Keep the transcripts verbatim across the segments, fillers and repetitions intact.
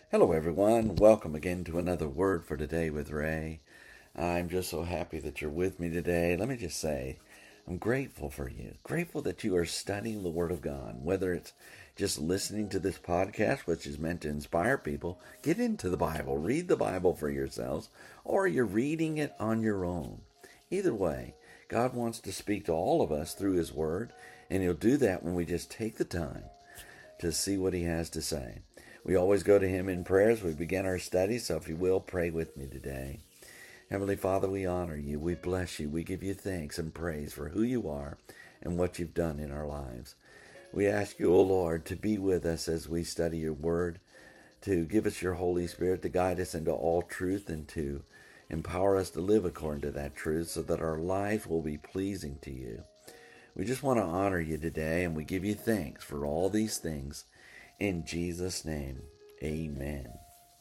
Hello, everyone. Welcome again to another Word for Today with Ray. I'm just so happy that you're with me today. Let me just say, I'm grateful for you. Grateful that you are studying the Word of God, whether it's just listening to this podcast, which is meant to inspire people. Get into the Bible, read the Bible for yourselves, or you're reading it on your own. Either way, God wants to speak to all of us through His Word, and He'll do that when we just take the time to see what He has to say. We always go to Him in prayer as we begin our study, so if you will, pray with me today. Heavenly Father, we honor you, we bless you, we give you thanks and praise for who you are and what you've done in our lives. We ask you, O Lord, to be with us as we study your word, to give us your Holy Spirit to guide us into all truth and to empower us to live according to that truth so that our lives will be pleasing to you. We just want to honor you today, and we give you thanks for all these things. In Jesus' name, amen.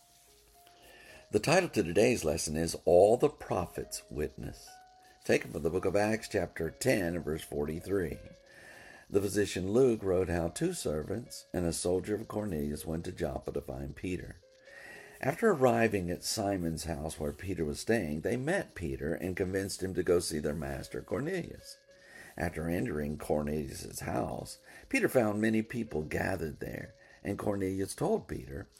The title to today's lesson is All the Prophets Witness. Taken from the book of Acts, chapter ten, verse forty-three. The physician Luke wrote how two servants and a soldier of Cornelius went to Joppa to find Peter. After arriving at Simon's house where Peter was staying, they met Peter and convinced him to go see their master Cornelius. After entering Cornelius' house, Peter found many people gathered there. And Cornelius told Peter,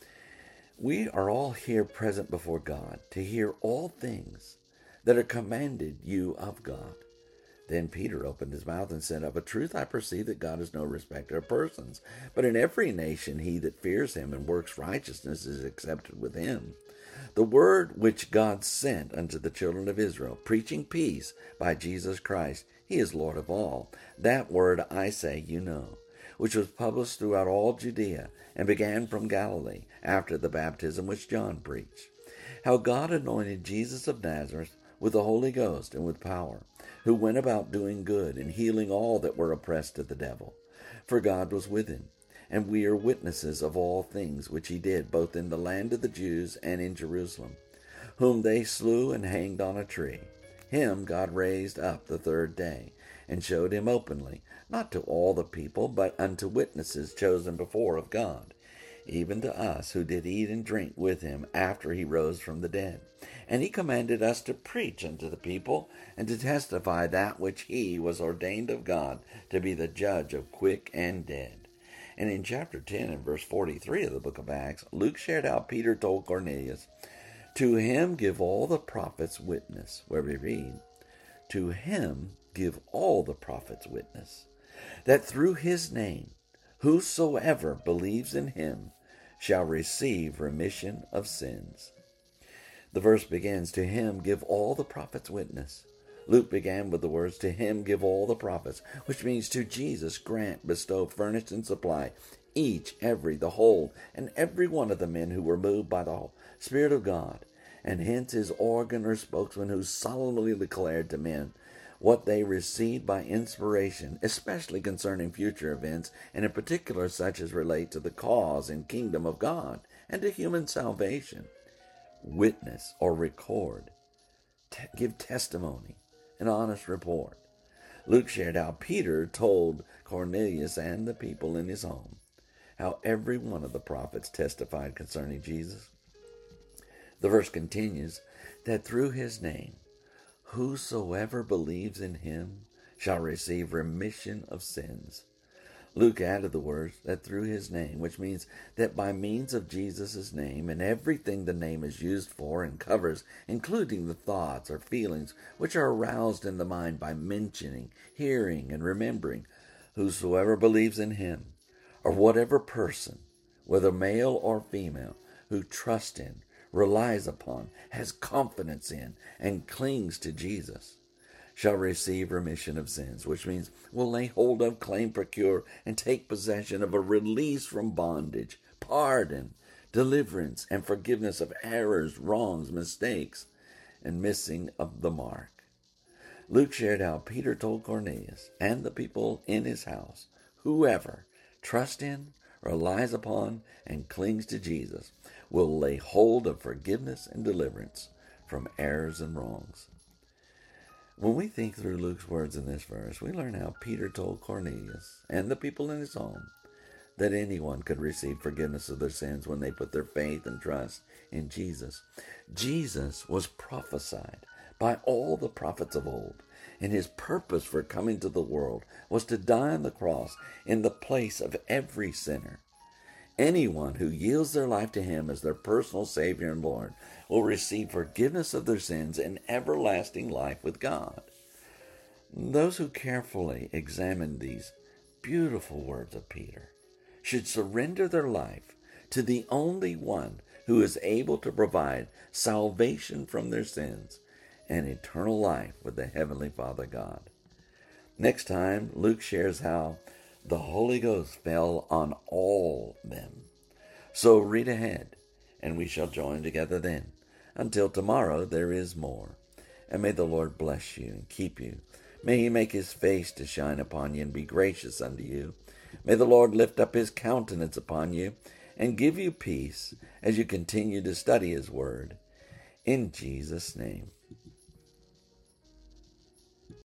"We are all here present before God to hear all things that are commanded you of God." Then Peter opened his mouth and said, "Of a truth I perceive that God is no respecter of persons, but in every nation he that fears him and works righteousness is accepted with him. The word which God sent unto the children of Israel, preaching peace by Jesus Christ, he is Lord of all. That word I say you know, which was published throughout all Judea, and began from Galilee, after the baptism which John preached. How God anointed Jesus of Nazareth with the Holy Ghost and with power, who went about doing good and healing all that were oppressed of the devil. For God was with him, and we are witnesses of all things which he did, both in the land of the Jews and in Jerusalem, whom they slew and hanged on a tree. Him God raised up the third day, and showed him openly, not to all the people, but unto witnesses chosen before of God, even to us who did eat and drink with him after he rose from the dead. And he commanded us to preach unto the people, and to testify that which he was ordained of God to be the judge of quick and dead." And in chapter ten and verse forty-three of the book of Acts, Luke shared how Peter told Cornelius, "To him give all the prophets witness," where we read, "To him give all the prophets witness, that through his name whosoever believes in him shall receive remission of sins." The verse begins, "To him give all the prophets witness." Luke began with the words, "To him give all the prophets," which means to Jesus grant, bestow, furnish, and supply each, every, the whole, and every one of the men who were moved by the Spirit of God, and hence his organ or spokesman who solemnly declared to men what they received by inspiration, especially concerning future events, and in particular such as relate to the cause and kingdom of God and to human salvation. Witness or record, te- give testimony, an honest report. Luke shared how Peter told Cornelius and the people in his home how every one of the prophets testified concerning Jesus. The verse continues, that through his name whosoever believes in him shall receive remission of sins. Luke added the words, that through his name, which means that by means of Jesus' name and everything the name is used for and covers, including the thoughts or feelings which are aroused in the mind by mentioning, hearing, and remembering, whosoever believes in him, or whatever person, whether male or female, who trusts in, relies upon, has confidence in, and clings to Jesus, shall receive remission of sins, which means will lay hold of, claim, procure, and take possession of a release from bondage, pardon, deliverance, and forgiveness of errors, wrongs, mistakes, and missing of the mark. Luke shared how Peter told Cornelius and the people in his house, whoever trusts in, relies upon, and clings to Jesus will lay hold of forgiveness and deliverance from errors and wrongs. When we think through Luke's words in this verse, we learn how Peter told Cornelius and the people in his home that anyone could receive forgiveness of their sins when they put their faith and trust in Jesus. Jesus was prophesied by all the prophets of old, and his purpose for coming to the world was to die on the cross in the place of every sinner. Anyone who yields their life to him as their personal Savior and Lord will receive forgiveness of their sins and everlasting life with God. Those who carefully examine these beautiful words of Peter should surrender their life to the only one who is able to provide salvation from their sins and eternal life with the Heavenly Father God. Next time, Luke shares how the Holy Ghost fell on all them. So read ahead, and we shall join together then. Until tomorrow, there is more. And may the Lord bless you and keep you. May he make his face to shine upon you and be gracious unto you. May the Lord lift up his countenance upon you and give you peace as you continue to study his word. In Jesus' name.